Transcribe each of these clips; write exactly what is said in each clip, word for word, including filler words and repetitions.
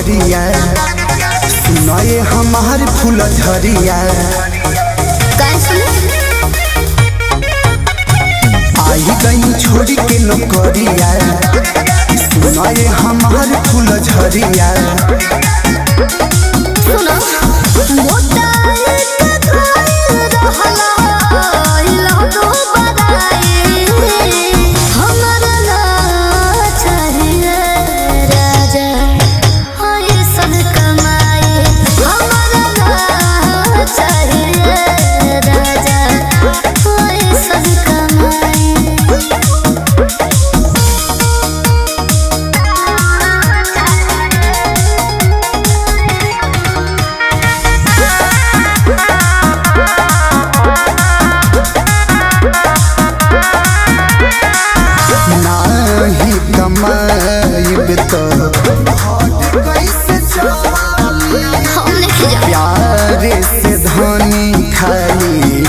करिया सुनाए हमार फूल झरिया आई गई छोड़ी के नौकरिया सुनाए हमार फूल झरिया प्यारे से धनी खाली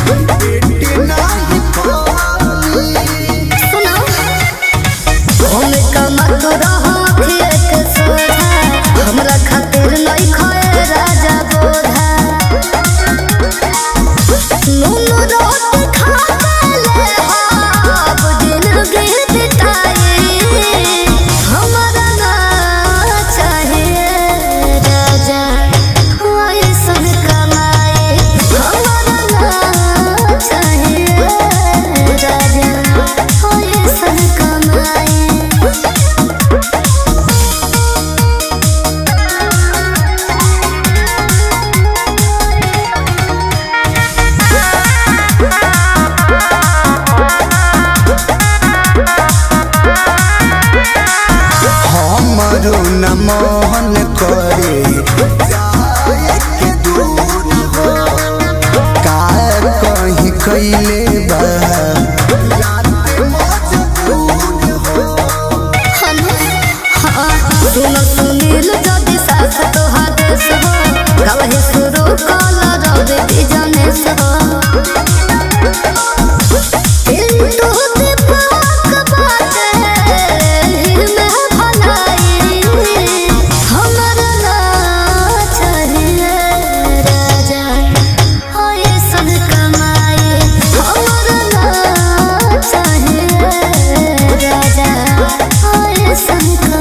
हमरा खातिर नहीं खाए राजा बोधा नून रोटी खा ले हाब जिंदगी बिताई हमरा ना चाहिए राजा ऐसन कमाई हमरा ना चाहिए राजा ऐसन कमाई हमरो न मोहन करे के दूर हो का कहीं कैले बा सुनील जदि साथ तोहार देश हो गवही शुरू कल रवि बिजनेस हो Sun